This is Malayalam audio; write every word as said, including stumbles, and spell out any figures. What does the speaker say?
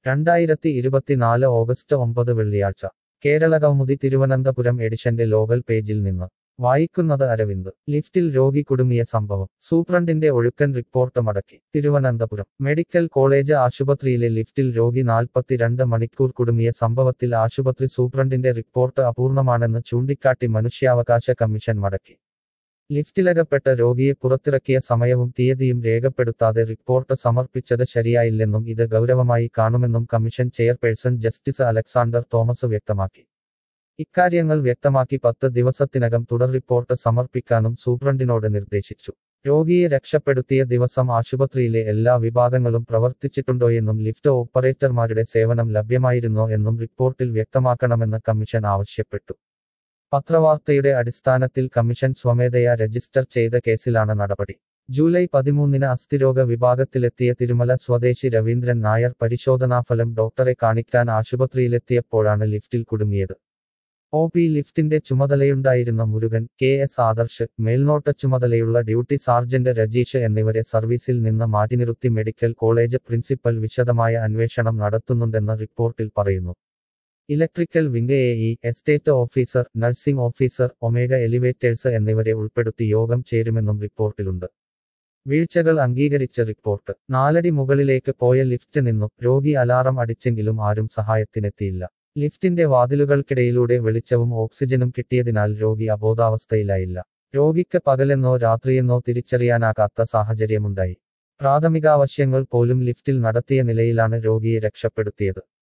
രണ്ടായിരത്തി ഇരുപത്തിനാല് ഓഗസ്റ്റ് ഒമ്പത് വെള്ളിയാഴ്ച കേരളകൗമുദി തിരുവനന്തപുരം എഡിഷന്റെ ലോകൽ പേജിൽ നിന്ന് വായിക്കുന്നത് അരവിന്ദ് ലിഫ്റ്റിൽ രോഗി കുടുങ്ങിയ സംഭവം സൂപ്രണ്ടിന്റെ ഒഴുക്കൻ റിപ്പോർട്ട് മടക്കി തിരുവനന്തപുരം മെഡിക്കൽ കോളേജ് ആശുപത്രിയിലെ ലിഫ്റ്റിൽ രോഗി നാൽപ്പത്തിരണ്ട് മണിക്കൂർ കുടുങ്ങിയ സംഭവത്തിൽ ആശുപത്രി സൂപ്രണ്ടിന്റെ റിപ്പോർട്ട് അപൂർണമാണെന്ന് ചൂണ്ടിക്കാട്ടി മനുഷ്യാവകാശ കമ്മീഷൻ മടക്കി ലിഫ്റ്റിലകപ്പെട്ട രോഗിയെ പുറത്തിറക്കിയ സമയവും തീയതിയും രേഖപ്പെടുത്താതെ റിപ്പോർട്ട് സമർപ്പിച്ചത് ശരിയായില്ലെന്നും ഇത് ഗൗരവമായി കാണുമെന്നും commission chairperson justice Alexander Thomas വ്യക്തമാക്കി ഇക്കാര്യങ്ങൾ വ്യക്തമാക്കി പത്ത് ദിവസത്തിനകം തുടർ റിപ്പോർട്ട് സമർപ്പിക്കാനും സൂപ്രണ്ടിനോട് നിർദ്ദേശിച്ചു രോഗിയെ രക്ഷപ്പെടുത്തിയ ദിവസം ആശുപത്രിയിലെ എല്ലാ വിഭാഗങ്ങളും പ്രവർത്തിച്ചിട്ടുണ്ടോയെന്നും ലിഫ്റ്റ് ഓപ്പറേറ്റർമാരുടെ സേവനം ലഭ്യമായിരുന്നോ എന്നും റിപ്പോർട്ടിൽ വ്യക്തമാക്കണമെന്ന് കമ്മീഷൻ ആവശ്യപ്പെട്ടു പത്രവാർത്തയുടെ അടിസ്ഥാനത്തിൽ കമ്മീഷൻ സ്വമേധയാ രജിസ്റ്റർ ചെയ്ത കേസിലാണ് നടപടി ജൂലൈ പതിമൂന്നിന് അസ്ഥിരോഗ വിഭാഗത്തിലെത്തിയ തിരുമല സ്വദേശി രവീന്ദ്രൻ നായർ പരിശോധനാഫലം ഡോക്ടറെ കാണിക്കാൻ ആശുപത്രിയിലെത്തിയപ്പോഴാണ് ലിഫ്റ്റിൽ കുടുങ്ങിയത് ഒ പി ലിഫ്റ്റിന്റെ ചുമതലയുണ്ടായിരുന്ന മുരുകൻ കെ എസ് ആദർശ് മേൽനോട്ട ചുമതലയുള്ള ഡ്യൂട്ടി സാർജന്റ് രജീഷ് എന്നിവരെ സർവീസിൽ നിന്ന് മാറ്റിനിർത്തി മെഡിക്കൽ കോളേജ് പ്രിൻസിപ്പൽ വിശദമായ അന്വേഷണം നടത്തുന്നുണ്ടെന്ന് റിപ്പോർട്ടിൽ പറയുന്നു electrical wing A E estate officer nursing officer Omega elevators എന്നിവരെ ഉൾപ്പെടുത്തി യോഗം ചേരുമെന്നും റിപ്പോർട്ടിലുണ്ട് വീഴ്ചകൾ അംഗീകരിച്ച റിപ്പോർട്ട് നാലടി മുകളിലേക്ക് പോയ ലിഫ്റ്റ് നിന്നു രോഗി അലാറം അടിച്ചെങ്കിലും ആരും സഹായത്തിനെത്തിയില്ല ലിഫ്റ്റിന്റെ വാതിലുകൾക്കിടയിലൂടെ വെളിച്ചവും ഓക്സിജനും കിട്ടിയതിനാൽ രോഗി അബോധാവസ്ഥയിലായില്ല രോഗിക്ക് പകലെന്നോ രാത്രിയെന്നോ തിരിച്ചറിയാനാകാത്ത സാഹചര്യമുണ്ടായി പ്രാഥമികാവശ്യങ്ങൾ പോലും ലിഫ്റ്റിൽ നടത്തിയ നിലയിലാണ് രോഗിയെ രക്ഷപ്പെടുത്തിയത്